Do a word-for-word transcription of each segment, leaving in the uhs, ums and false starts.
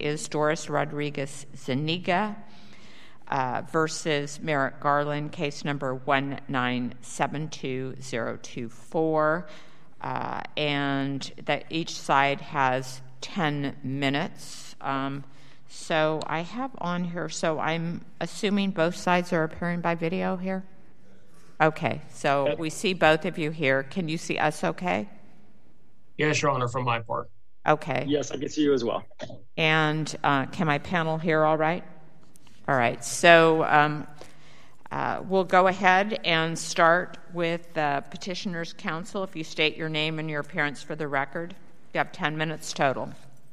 is Doris Rodriguez Zuniga uh, versus Merrick Garland, case number one nine seven two zero two four. Uh, and that each side has ten minutes. Um, so I have on here, so I'm assuming both sides are appearing by video here? Okay, so we see both of you here. Can you see us okay? Yes, Your Honor, from my part. Okay. Yes, I can see you as well. And uh, can my panel hear all right? All right, so um, uh, we'll go ahead and start with uh, Petitioner's Counsel. If you state your name and your appearance for the record, you have ten minutes total.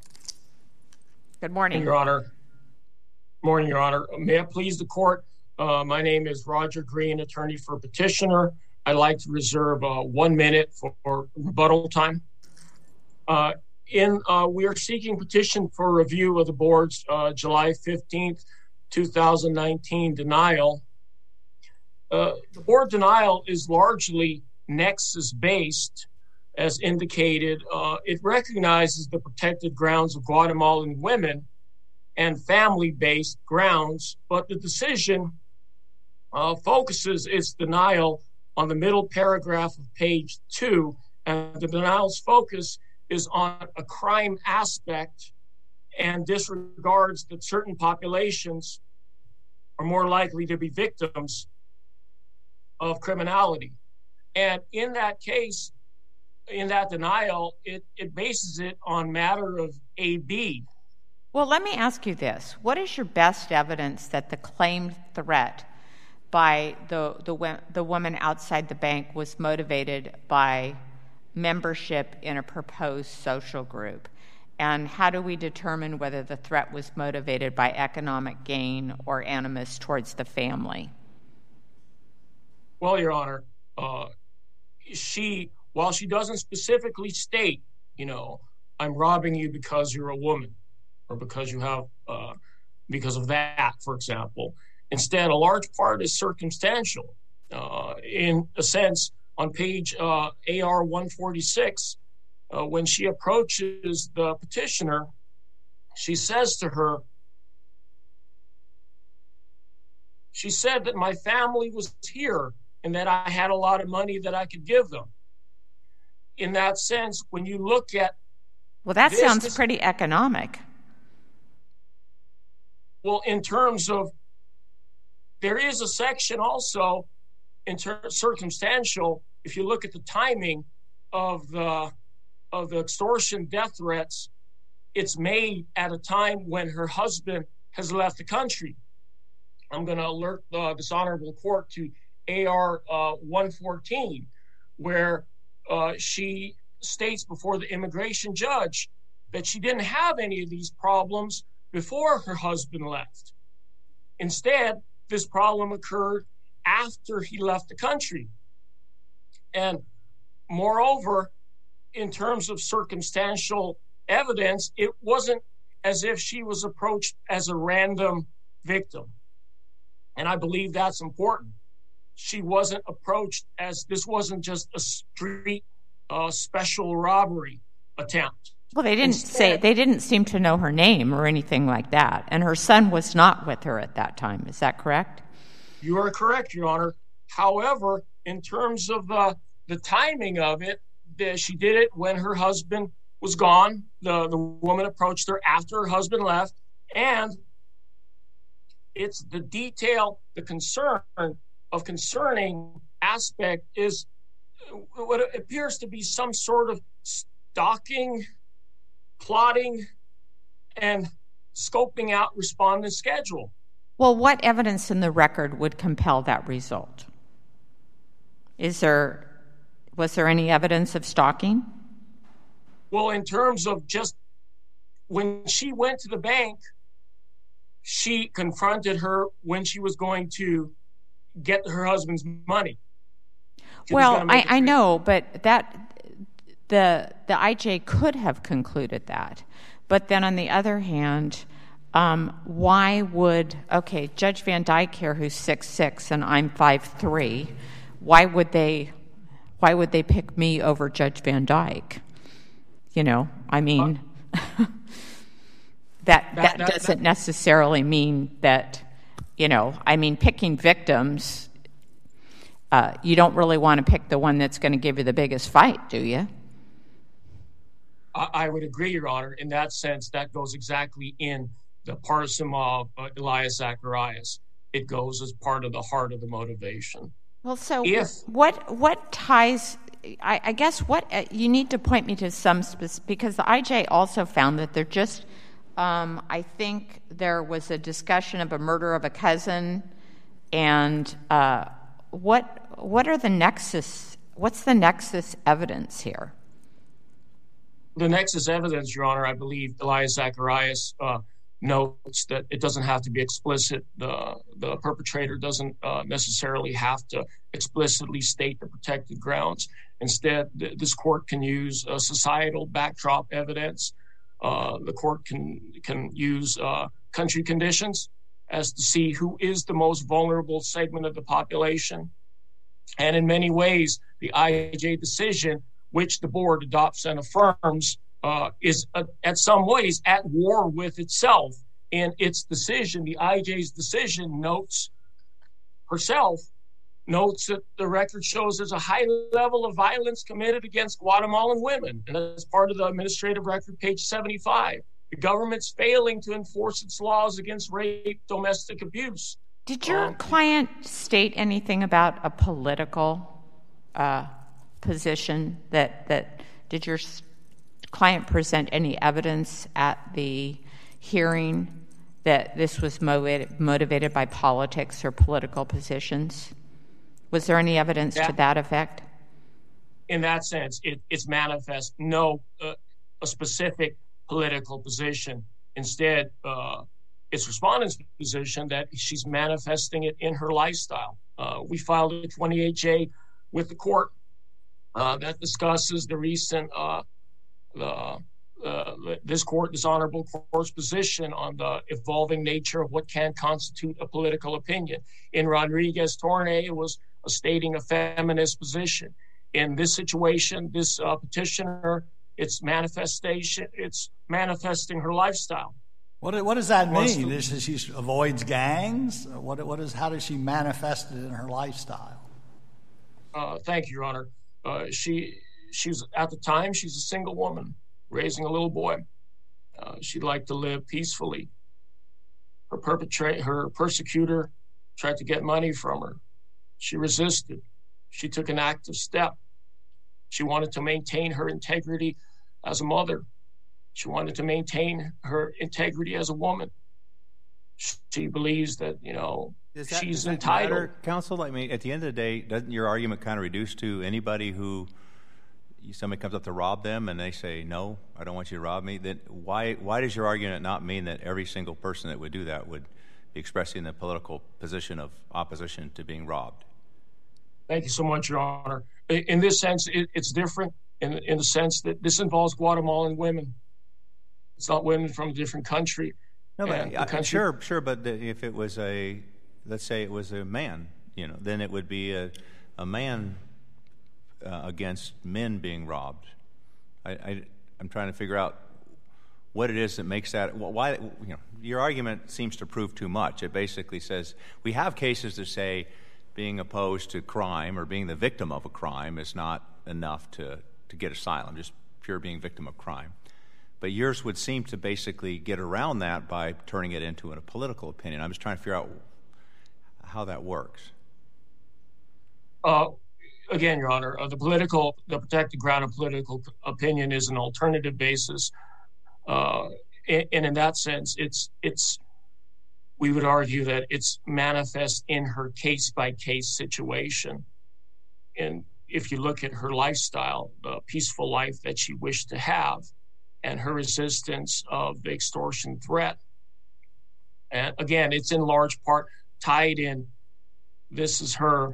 Good morning. Your Honor. Morning, Your Honor. May it please the court, uh, my name is Roger Green, attorney for Petitioner. I'd like to reserve uh, one minute for, for rebuttal time. Uh, in uh, we are seeking petition for review of the board's uh, July fifteenth, two thousand nineteen denial. Uh, the board denial is largely nexus-based, as indicated. Uh, it recognizes the protected grounds of Guatemalan women and family-based grounds, but the decision uh, focuses its denial on the middle paragraph of page two, and the denial's focus is on a crime aspect and disregards that certain populations are more likely to be victims of criminality. And in that case, in that denial, it, it bases it on matter of A B. Well, let me ask you this. What is your best evidence that the claimed threat by the, the, the woman outside the bank was motivated by membership in a proposed social group? And how do we determine whether the threat was motivated by economic gain or animus towards the family? Well, Your Honor, uh, she, while she doesn't specifically state, you know, I'm robbing you because you're a woman or because you have, uh, because of that, for example. Instead, a large part is circumstantial. Uh, in a sense, on page uh, A R one forty-six, uh, when she approaches the petitioner, she says to her, she said that my family was here and that I had a lot of money that I could give them. In that sense, when you look at... Well, that this, sounds this, pretty economic. Well, in terms of... There is a section also in terms circumstantial. If you look at the timing of the of the extortion death threats, it's made at a time when her husband has left the country. I'm going to alert uh, this honorable court to A R uh, one fourteen, where uh, she states before the immigration judge that she didn't have any of these problems before her husband left. Instead, this problem occurred after he left the country. And moreover, in terms of circumstantial evidence, it wasn't as if she was approached as a random victim. And I believe that's important. She wasn't approached as, this wasn't just a street uh, special robbery attempt. Well, they didn't Instead, say, they didn't seem to know her name or anything like that. And her son was not with her at that time. Is that correct? You are correct, Your Honor. However, in terms of the, the timing of it, the, she did it when her husband was gone. The, the woman approached her after her husband left. And it's the detail, the concern of concerning aspect is what appears to be some sort of stalking, plotting, and scoping out respondent schedule. Well, what evidence in the record would compel that result? Is there, was there any evidence of stalking? Well, in terms of just when she went to the bank, she confronted her when she was going to get her husband's money. She well, I, I know, but that the the I J could have concluded that. But then on the other hand, um, why would, okay, Judge Van Dyke here, who's six six and I'm five three, why would they why would they pick me over Judge Van Dyke? You know, I mean, that, that, that, that doesn't that, necessarily mean that, you know, I mean, picking victims, uh, you don't really want to pick the one that's going to give you the biggest fight, do you? I, I would agree, Your Honor. In that sense, that goes exactly in the partisan of uh, Elias Zacharias. It goes as part of the heart of the motivation. Well, so if, what what ties, I, I guess what, uh, you need to point me to some specific, because the I J also found that they're just, um, I think there was a discussion of a murder of a cousin, and uh, what what are the nexus, what's the nexus evidence here? The nexus evidence, Your Honor, I believe Elias Zacharias uh, notes that it doesn't have to be explicit. The the perpetrator doesn't uh, necessarily have to explicitly state the protected grounds. Instead, th- this court can use uh, societal backdrop evidence. Uh, the court can can use uh, country conditions as to see who is the most vulnerable segment of the population. And in many ways, the I J decision, which the board adopts and affirms, uh, is uh, at some ways at war with itself. In its decision, the I J's decision notes herself, notes that the record shows there's a high level of violence committed against Guatemalan women. And that's part of the administrative record, page seventy-five. The government's failing to enforce its laws against rape, domestic abuse. Did your um, client state anything about a political uh, position? That that did your client present any evidence at the hearing that this was motivated, motivated by politics or political positions? Was there any evidence that, to that effect? In that sense, it, it's manifest no uh, a specific political position. Instead, uh, it's respondent's position that she's manifesting it in her lifestyle. Uh, we filed a twenty-eight J with the court uh, that discusses the recent, uh, the, uh, this court, this honorable court's position on the evolving nature of what can constitute a political opinion. In Rodriguez-Tornay, it was a stating a feminist position. In this situation, this uh, petitioner, it's manifestation, it's manifesting her lifestyle. What, what does that mean? Is she avoids gangs? What, what is, how does she manifest it in her lifestyle? Uh, thank you, Your Honor. Uh, she, she's at the time, she's a single woman raising a little boy. Uh, she'd like to live peacefully. Her perpetrator, her persecutor tried to get money from her. She resisted. She took an active step. She wanted to maintain her integrity as a mother. She wanted to maintain her integrity as a woman. She believes that, you know, Does that, she's does that entitled. Matter, counsel, I mean, at the end of the day, doesn't your argument kind of reduce to anybody who somebody comes up to rob them and they say, no, I don't want you to rob me? Then why why does your argument not mean that every single person that would do that would be expressing the political position of opposition to being robbed? Thank you so much, Your Honor. In this sense, it, it's different in, in the sense that this involves Guatemalan women. It's not women from a different country. No, but I, country. sure, sure. But if it was a, let's say it was a man, you know, then it would be a, a man uh, against men being robbed. I, I, I'm trying to figure out what it is that makes that. Why, you know, your argument seems to prove too much. It basically says we have cases that say being opposed to crime or being the victim of a crime is not enough to, to get asylum, just pure being victim of crime. But yours would seem to basically get around that by turning it into a political opinion. I'm just trying to figure out how that works. Uh, again, Your Honor, uh, the political, the protected ground of political opinion is an alternative basis. Uh, and, and in that sense, it's it's. we would argue that it's manifest in her case-by-case situation. And if you look at her lifestyle, the peaceful life that she wished to have, and her resistance of the extortion threat. And again, it's in large part tied in. This is her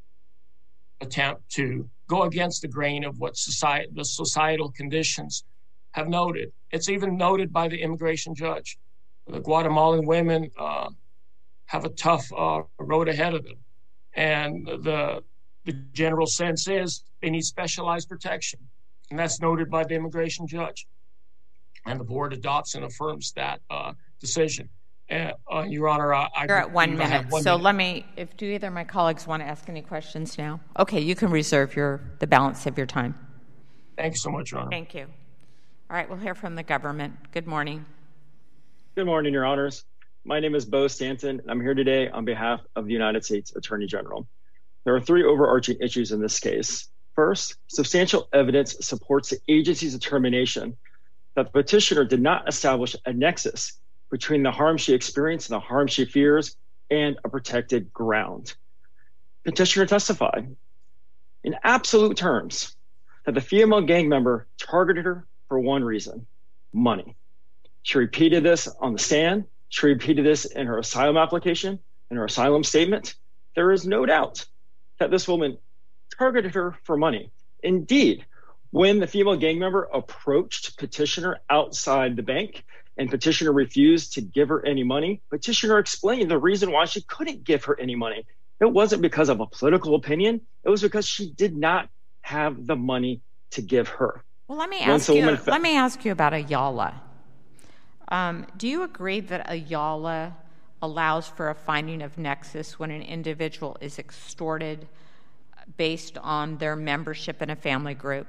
attempt to go against the grain of what society, the societal conditions have noted. It's even noted by the immigration judge. The Guatemalan women uh, have a tough uh, road ahead of them. And the, the general sense is they need specialized protection. And that's noted by the immigration judge. and the board adopts and affirms that uh, decision. Uh, uh, Your Honor, uh, I You're at one minute, one so minute. let me, if do either of my colleagues want to ask any questions now? Okay, you can reserve your the balance of your time. Thank you so much, Your Honor. Thank you. All right, we'll hear from the government. Good morning. Good morning, Your Honors. My name is Bo Stanton, and I'm here today on behalf of the United States Attorney General. There are three overarching issues in this case. First, substantial evidence supports the agency's determination that the petitioner did not establish a nexus between the harm she experienced and the harm she fears and a protected ground. Petitioner testified in absolute terms that the female gang member targeted her for one reason: money. She repeated this on the stand. She repeated this in her asylum application, in her asylum statement. There is no doubt that this woman targeted her for money. Indeed, when the female gang member approached petitioner outside the bank and petitioner refused to give her any money, petitioner explained the reason why she couldn't give her any money. It wasn't because of a political opinion. It was because she did not have the money to give her. Well, let me When ask you. someone fa- Let me ask you about Ayala. Um, do you agree that Ayala allows for a finding of nexus when an individual is extorted based on their membership in a family group?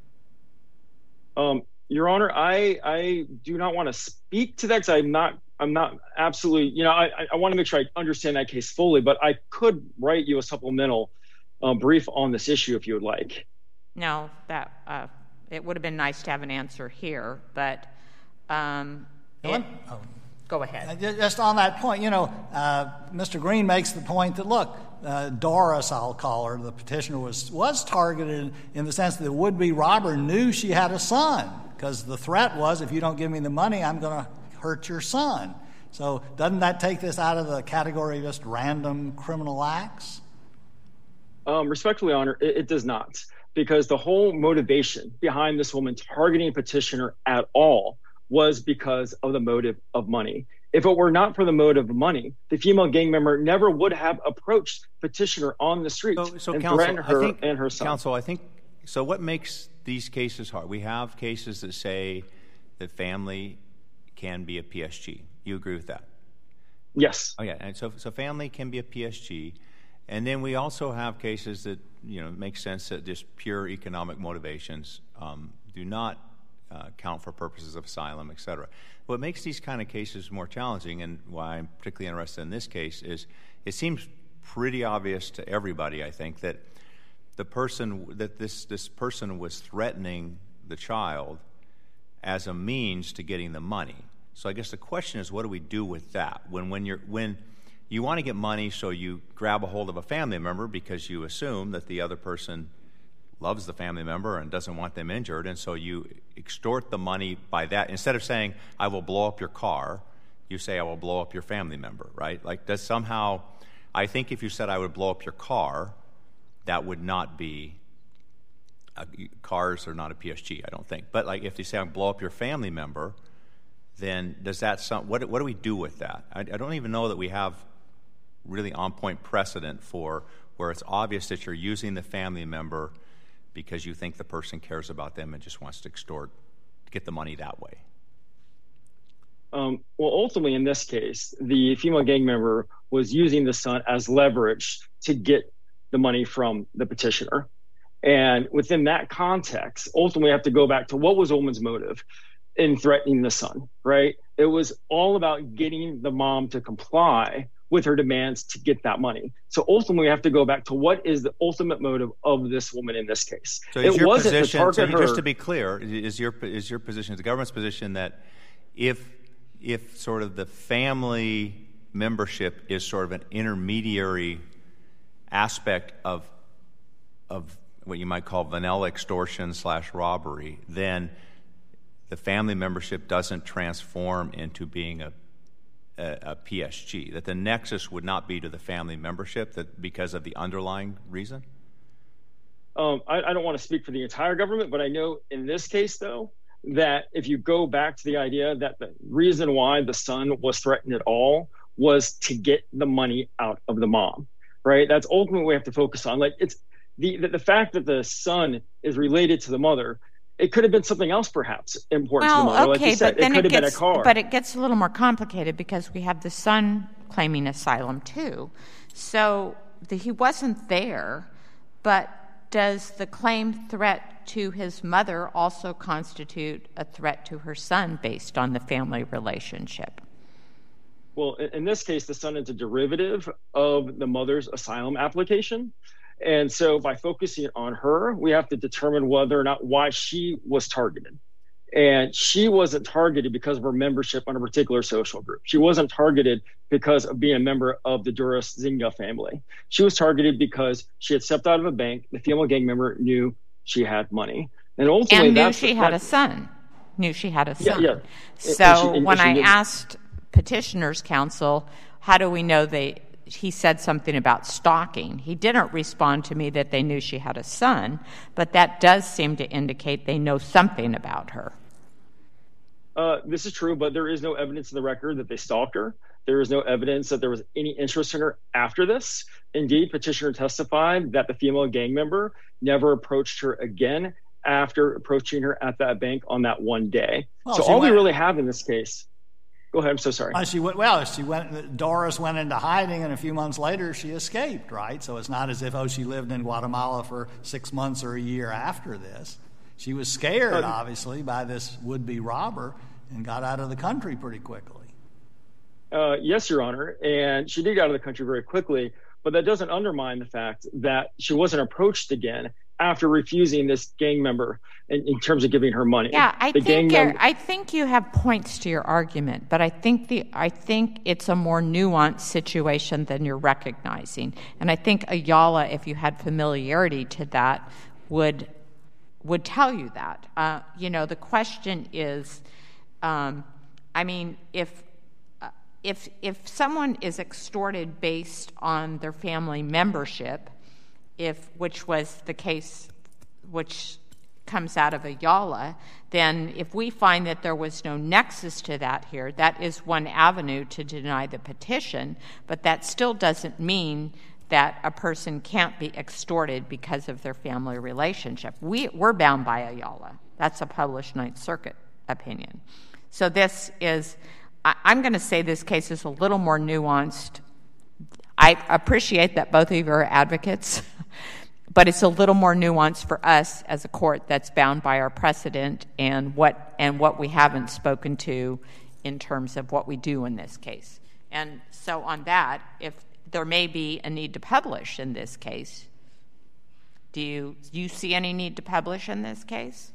Um, Your Honor, I I do not want to speak to that because I'm not I'm not absolutely, you know, I I want to make sure I understand that case fully, but I could write you a supplemental uh, brief on this issue if you would like. No, that uh, it would have been nice to have an answer here, but um, it, Oh. go ahead. Just on that point, you know, uh, Mister Green makes the point that, look, uh, Doris, I'll call her, the petitioner, was, was targeted in the sense that the would-be robber knew she had a son, because the threat was, if you don't give me the money, I'm going to hurt your son. So doesn't that take this out of the category of just random criminal acts? Um, respectfully, Honor, it, it does not, because the whole motivation behind this woman targeting petitioner at all was because of the motive of money. If it were not for the motive of money, the female gang member never would have approached petitioner on the street So, so and counsel, threatened her I think, and her son. Counsel, I think, so what makes these cases hard? We have cases that say that family can be a P S G. You agree with that? Yes. Oh, yeah. And so, so family can be a P S G. And then we also have cases that, you know, make sense that just pure economic motivations um, do not uh, count for purposes of asylum, et cetera. What makes these kind of cases more challenging, and why I'm particularly interested in this case, is it seems pretty obvious to everybody, I think, that the person that this this person was threatening the child as a means to getting the money. So I guess the question is, what do we do with that? When when you're when you want to get money, so you grab a hold of a family member because you assume that the other person loves the family member and doesn't want them injured, and so you extort the money by that. Instead of saying, I will blow up your car, you say, I will blow up your family member, right? Like, does somehow, I think if you said I would blow up your car, that would not be, uh, cars are not a P S G, I don't think. But like, if you say I blow up your family member, then does that, some, what, what do we do with that? I, I don't even know that we have really on-point precedent for where it's obvious that you're using the family member because you think the person cares about them and just wants to extort, get the money that way. Um, well, ultimately, in this case, the female gang member was using the son as leverage to get the money from the petitioner. And within that context, ultimately, we have to go back to what was the woman's motive in threatening the son, right? It was all about getting the mom to comply with her demands to get that money. So ultimately, we have to go back to what is the ultimate motive of this woman in this case. So is it your wasn't position, to target so her. just to be clear, is your is your position, is the government's position that if if sort of the family membership is sort of an intermediary aspect of of what you might call vanilla extortion slash robbery, then the family membership doesn't transform into being a A, a P S G, that the nexus would not be to the family membership that because of the underlying reason? Um, I, I don't want to speak for the entire government, but I know in this case, though, that if you go back to the idea that the reason why the son was threatened at all was to get the money out of the mom, right? That's ultimately what we have to focus on. Like, it's the, the, the fact that the son is related to the mother It could have been something else, perhaps, important well, to the mother. Okay, like you said, but then it could it have gets, been a car. But it gets a little more complicated because we have the son claiming asylum, too. So the, he wasn't there, but does the claim threat to his mother also constitute a threat to her son based on the family relationship? Well, in this case, the son is a derivative of the mother's asylum application. And so by focusing on her, we have to determine whether or not why she was targeted. And she wasn't targeted because of her membership on a particular social group. She wasn't targeted because of being a member of the Duras Zinga family. She was targeted because she had stepped out of a bank. The female gang member knew she had money. And ultimately, and knew that's, she had a son. Knew she had a son. Yeah, yeah. So and she, and when she I knew. asked petitioner's counsel, how do we know they, he said something about stalking. He didn't respond to me that they knew she had a son, but that does seem to indicate they know something about her. Uh, this is true, but there is no evidence in the record that they stalked her. There is no evidence that there was any interest in her after this. Indeed, petitioner testified that the female gang member never approached her again after approaching her at that bank on that one day. Well, so she all went- we really have in this case, go ahead, I'm so sorry. Uh, she went, well, she went, Doris went into hiding, and a few months later she escaped, right? So it's not as if, oh, she lived in Guatemala for six months or a year after this. She was scared, Uh, obviously, by this would-be robber and got out of the country pretty quickly. Uh, yes, Your Honor, and she did get out of the country very quickly, but that doesn't undermine the fact that she wasn't approached again after refusing this gang member in, in terms of giving her money. Yeah, I the think gang you're, I think you have points to your argument, but I think the I think it's a more nuanced situation than you're recognizing. And I think Ayala, if you had familiarity to that, would would tell you that. Uh, you know, the question is, um, I mean, if uh, if if someone is extorted based on their family membership, if which was the case, which comes out of Ayala, then if we find that there was no nexus to that here, that is one avenue to deny the petition, but that still doesn't mean that a person can't be extorted because of their family relationship. We, we're bound by Ayala. That's a published Ninth Circuit opinion. So this is, I, I'm going to say this case is a little more nuanced. I appreciate that both of you are advocates, but it's a little more nuanced for us as a court that's bound by our precedent and what and what we haven't spoken to in terms of what we do in this case. And so on that, if there may be a need to publish in this case, do you, do you see any need to publish in this case?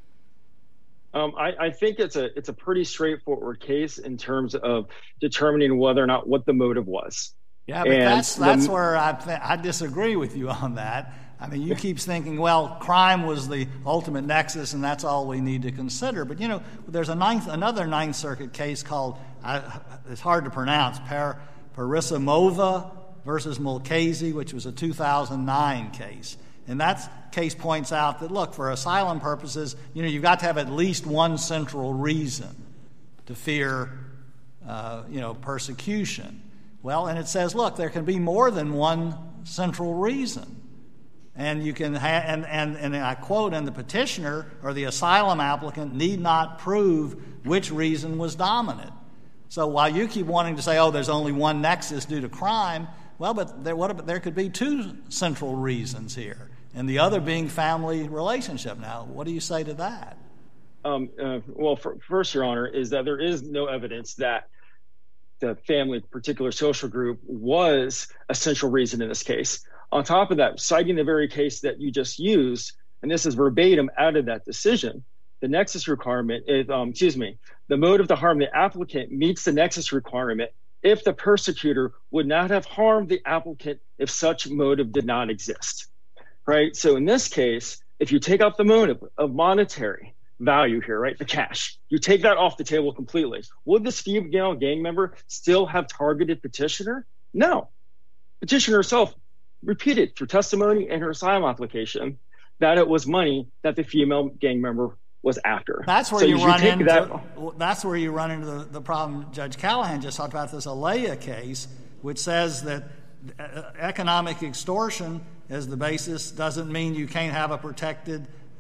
Um, I, I think it's a it's a pretty straightforward case in terms of determining whether or not what the motive was. Yeah, but And that's that's the- where I th- I disagree with you on that. I mean, you keep thinking, well, crime was the ultimate nexus, and that's all we need to consider. But you know, there's a ninth, another Ninth Circuit case called I, it's hard to pronounce, per, Parisimova versus Mulcazy, which was a two thousand nine case, and that case points out that look, for asylum purposes, you know, you've got to have at least one central reason to fear, uh, you know, persecution. Well, and it says, look, there can be more than one central reason. And you can ha- and, and, and I quote, and the petitioner or the asylum applicant need not prove which reason was dominant. So while you keep wanting to say, oh, there's only one nexus due to crime, well, but there, what, there could be two central reasons here, and the other being family relationship. Now, what do you say to that? Um, uh, well, for, first, Your Honor, is that there is no evidence that the family, particular social group, was a central reason in this case. On top of that, citing the very case that you just used, and this is verbatim out of that decision, the nexus requirement is, um, excuse me, the motive to harm the applicant meets the nexus requirement if the persecutor would not have harmed the applicant if such motive did not exist, right? So in this case, if you take out the motive of monetary value here, right, the cash, you take that off the table completely, would this female gang member still have targeted petitioner? No. Petitioner herself repeated through testimony and her asylum application that it was money that the female gang member was after. That's where so you run take into that, that's where you run into the, the problem Judge Callahan just talked about, this Alea case, which says that economic extortion as the basis doesn't mean you can't have a protected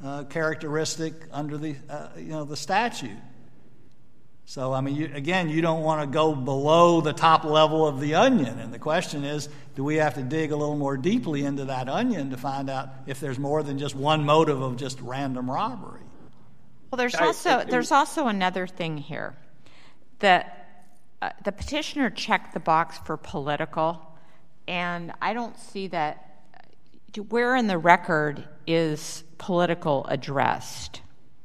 uh, characteristic under the uh, you know the statute. So I mean, you, again, you don't want to go below the top level of the onion, and the question is, do we have to dig a little more deeply into that onion to find out if there's more than just one motive of just random robbery? Well, there's also there's also another thing here. The uh, the petitioner checked the box for political, and I don't see that. Where in the record is political addressed?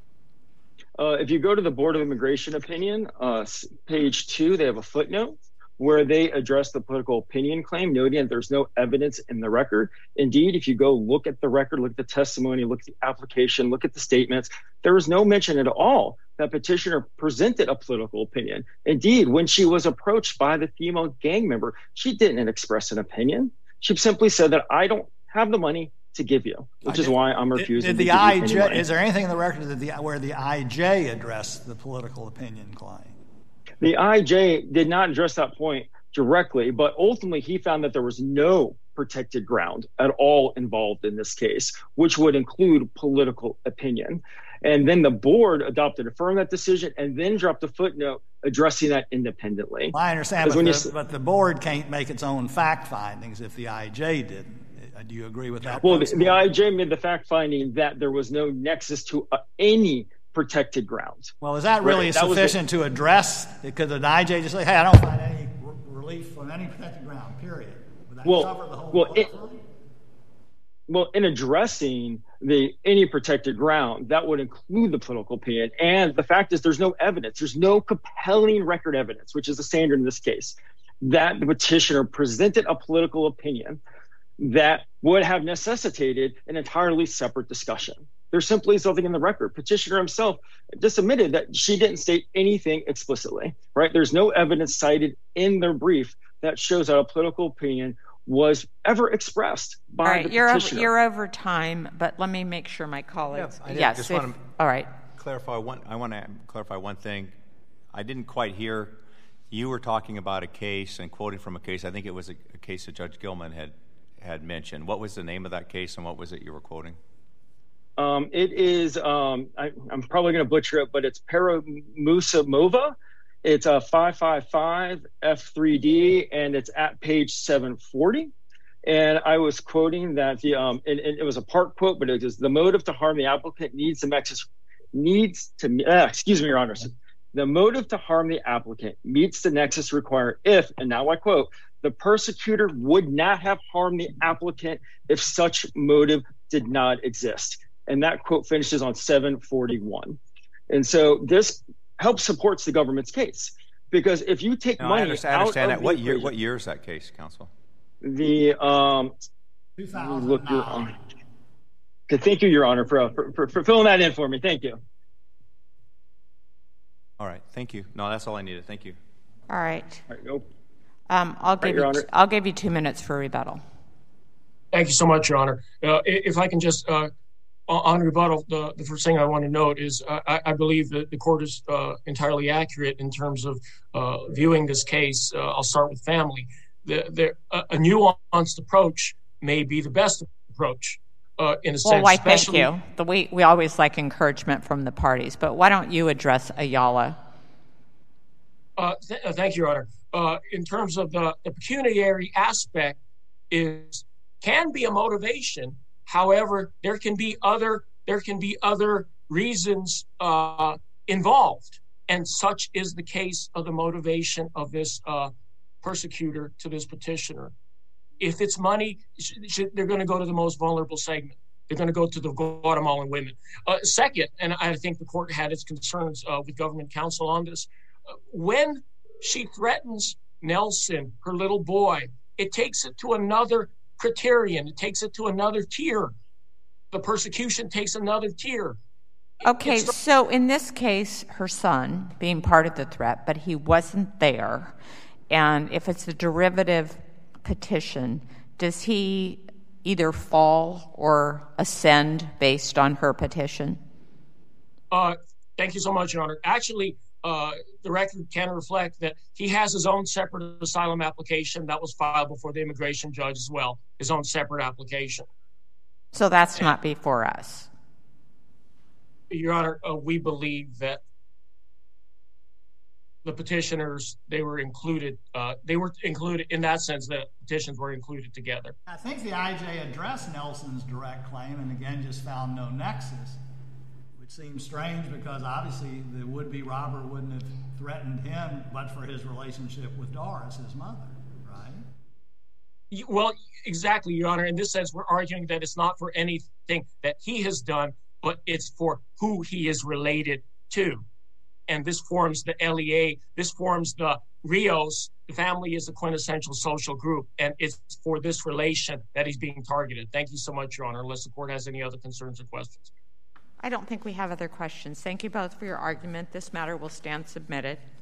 Uh, if you go to the Board of Immigration opinion, uh, page two, they have a footnote where they address the political opinion claim, noting that there's no evidence in the record. Indeed, if you go look at the record, look at the testimony, look at the application, look at the statements, there is no mention at all that petitioner presented a political opinion. Indeed, when she was approached by the female gang member, she didn't express an opinion. She simply said that I don't have the money to give you, which is why I'm refusing did, did to the give I you any J, money. Is there anything in the record that the, where the I J addressed the political opinion claim? The I J did not address that point directly, but ultimately he found that there was no protected ground at all involved in this case, which would include political opinion. And then the board adopted, affirmed that decision, and then dropped a footnote addressing that independently. Well, I understand, but when the, you, but the board can't make its own fact findings if the I J didn't. Do you agree with that? Well, the, the I J made the fact finding that there was no nexus to uh, any protected ground. Well, is that really right, that sufficient the, to address? Could the I J just say, hey, I don't find any r- relief on any protected ground, period? Would that well, cover the whole well, it, thing? well, in addressing the any protected ground, that would include the political opinion. And the fact is there's no evidence. There's no compelling record evidence, which is the standard in this case, that the petitioner presented a political opinion that would have necessitated an entirely separate discussion. There simply is nothing in the record. Petitioner himself just admitted that she didn't state anything explicitly, right? There's no evidence cited in their brief that shows that a political opinion was ever expressed by all right, the you're petitioner. Over, you're over time, but let me make sure my colleagues. Yeah, I yes. just if, want to all right. Clarify one. I want to clarify one thing. I didn't quite hear. You were talking about a case and quoting from a case. I think it was a, a case that Judge Gilman had. had mentioned. What was the name of that case and what was it you were quoting? Um, it is, um, I, I'm probably going to butcher it, but it's Paramusomova. It's a five five five F three D and it's at page seven forty. And I was quoting that the, um, and, and it was a part quote, but it was the motive to harm the applicant needs to nexus, needs to, uh, excuse me, Your Honor. The motive to harm the applicant meets the nexus required if, and now I quote, the persecutor would not have harmed the applicant if such motive did not exist. And that quote finishes on seven forty-one. And so this helps supports the government's case. Because if you take no, money I understand, I understand out that. What the year? equation, What year is that case, counsel? The um, look, Your Honor. Okay, thank you, Your Honor, for, for for for filling that in for me. Thank you. All right, thank you. No, that's all I needed. Thank you. All right. All right, go. Um, I'll give Right, you. T- I'll give you two minutes for rebuttal. Thank you so much, Your Honor. Uh, if I can just, uh, on rebuttal, the, the first thing I want to note is uh, I, I believe that the court is uh, entirely accurate in terms of uh, viewing this case. Uh, I'll start with family. The, the, uh, a nuanced approach may be the best approach uh, in a Well, sense. why, thank you. The, we, we always like encouragement from the parties, but why don't you address Ayala? Uh, th- uh, thank you, Your Honor. Uh, in terms of the, the pecuniary aspect is can be a motivation. However, there can be other there can be other reasons uh, involved, and such is the case of the motivation of this uh, persecutor to this petitioner. If it's money, sh- sh- they're going to go to the most vulnerable segment. They're going to go to the Guatemalan women. Uh, second, and I think the court had its concerns uh, with government counsel on this, uh, when she threatens Nelson, her little boy, it takes it to another criterion. It takes it to another tier. The persecution takes another tier. Okay, It's- so in this case, her son being part of the threat, but he wasn't there. And if it's a derivative petition, does he either fall or ascend based on her petition? Uh, thank you so much, Your Honor. Actually, uh, the record can reflect that he has his own separate asylum application that was filed before the immigration judge as well, his own separate application. So that's not before us. Your Honor, uh, we believe that the petitioners, they were included, uh, they were included in that sense that petitions were included together. I think the I J addressed Nelson's direct claim and again just found no nexus, which seems strange because obviously the would-be robber wouldn't have threatened him but for his relationship with Doris, his mother, right? Well, exactly, Your Honor. In this sense, we're arguing that it's not for anything that he has done, but it's for who he is related to. And this forms the L E A, this forms the Rios. The family is a quintessential social group, and it's for this relation that he's being targeted. Thank you so much, Your Honor, unless the court has any other concerns or questions. I don't think we have other questions. Thank you both for your argument. This matter will stand submitted.